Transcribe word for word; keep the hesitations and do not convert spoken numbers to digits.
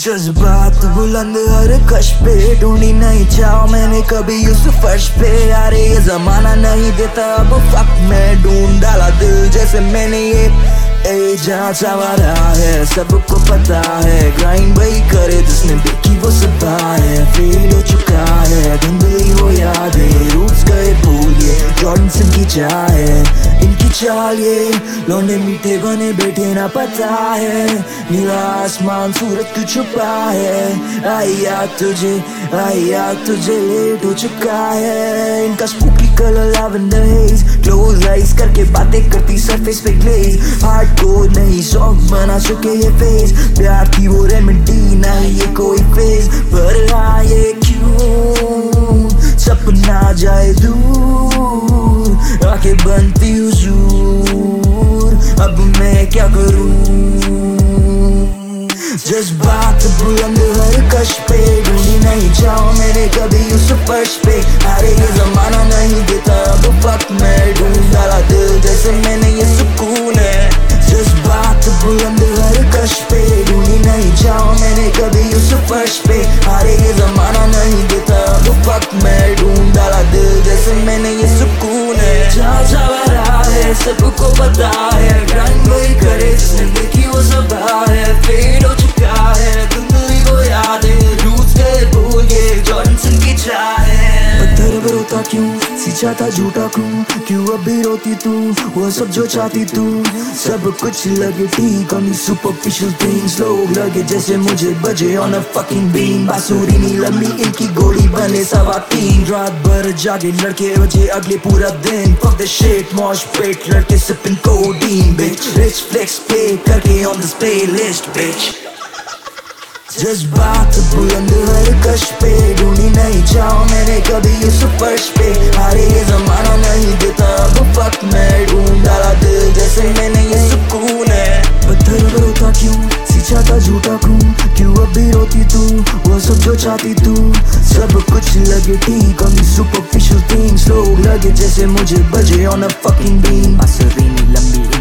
जज्बात बुलंद हर कश पे ढूंढी नहीं चाहो मैंने कभी उस फर्श पे। अरे ये जमाना नहीं देता अब फक मैं ढूंढ डाला दिल जैसे मैंने ये ए जहाँ चावारा है सबको पता है। ग्राइंड वही करे जिसने देखी वो सदा है। फेल हो चुका है धुंधली वो यादें रूट्स गए भूल ये जॉर्डन की चाह है इनकी चाल ये लौंडे मीठे बने बैठे ना पता है। नीला आसमान सूरज क्यों छुपा है। आई याद तुझे आई याद तुझे लेट हो चुका है। इनका spooky colour lavender haze close eyes करके बातें करती सरफेस पे ग्लेज। हार्ड कोड नहीं सॉफ्ट बना चुके ये फेस। प्यार की वो रेमेडी नहीं ये कोई फेस पर हाँ ये क्यों सपना जाए दूर आंखें बनती हुजूर अब मैं क्या करूं। जज्बात बुलंद हर कश पे ढूंढी नहीं चाहो मैंने कभी उस फर्श पे। अरे ये जमाना नहीं देता अब फक मैं ढूंढ डाला दिल जैसे मैंने ये सुकून है। जज्बात बुलंद हर कश पे ढूंढी नहीं चाहो मैंने कभी उस फर्श पे। अरे ये जमाना नहीं देता अब फक मैं ढूंढ डाला दिल जैसे मैंने ये सुकून है। जहाँ चावारा है सबको पता है। ग्राइंड वही करे जिसने देखी वो सदा है। फेड हो चुका है धुंधली वो यादें रूट्स गए भूल ये जॉर्डन की चाह है। पत्थर पर रोता क्यों सींचा था झूठा क्यों क्यों अब भी रोती तू वो सब जो चाहती तू। सब कुछ लगे ठीक on these superficial things। लोग लगे जैसे मुझे बजे on a fucking beam। बांसुरी नी लंबी इनकी गोली बने सवा तीन। रात भर जागे लड़के बजे अगले पूरा दिन। Fuck the shit mosh pit लड़के sipping codeine bitch। Rich flex play करके on this playlist bitch। जज्बात बुलंद हर कश पे ढूंढी नहीं चाहो मैंने कभी उस फर्श पे। अरे ये जमाना नहीं देता अब फक मैं ढूंढ डाला दिल जैसे मैंने ये सुकून है। पत्थर पर रोता क्यों सींचा था झूठा क्यों क्यों अब भी रोती तू वो सब जो चाहती तू। सब कुछ लगे ठीक on these superficial things। लोग लगे जैसे मुझे बजे on a fucking beam। बांसुरी नी लंबी